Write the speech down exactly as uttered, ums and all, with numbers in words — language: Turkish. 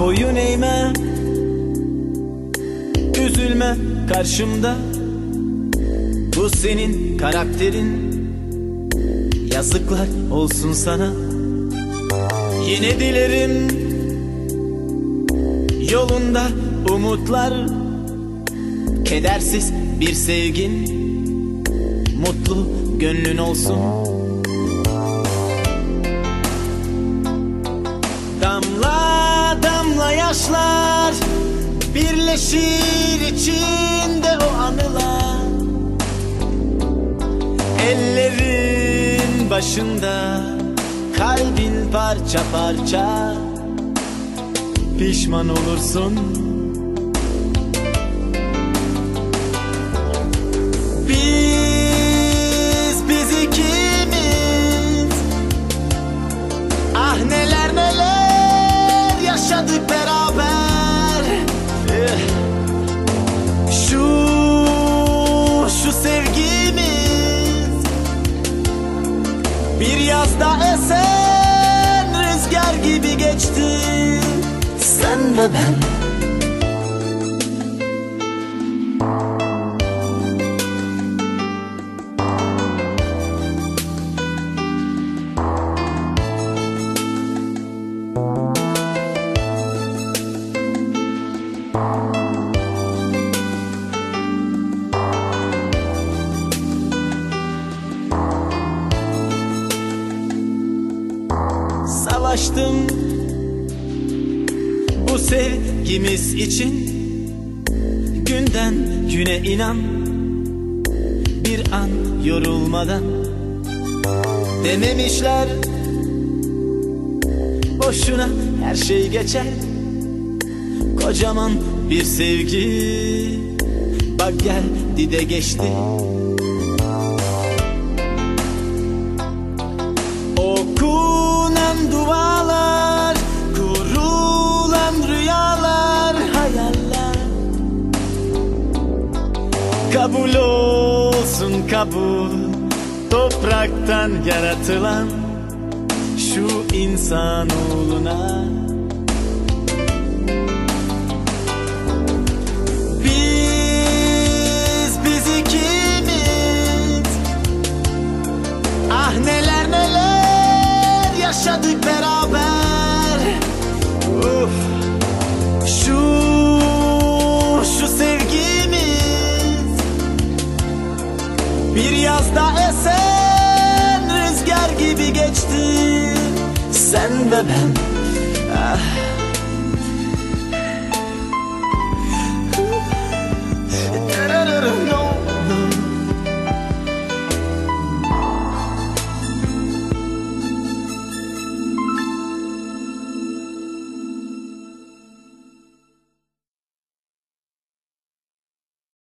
boyun eğme, üzülme karşımda. Bu senin karakterin, yazıklar olsun sana. Yine dilerim yolunda umutlar, kedersiz bir sevgin, mutlu gönlün olsun. Damla damla yaşlar birleşir içinde o anılar. Ellerin başında, kalbin parça parça, pişman olursun. Biz, biz ikimiz, ah neler neler yaşadık beraber. Şu, şu sevgimiz bir yazda esen rüzgar gibi geçti. Sen ve ben. Savaştım bu sevgimiz için, günden güne inan, bir an yorulmadan. Dememişler boşuna her şey geçer, kocaman bir sevgi bak geldi de geçti. Okunan dualar, kurulan rüyalar, hayaller kabul olsun kabul. Topraktan yaratılan şu insanoğluna. Biz, biz ikimiz, ah neler neler yaşadık beraber. Uf, şu, şu sevgimiz bir yazda esen rüzgar gibi geçti. Sen ve ben, ah.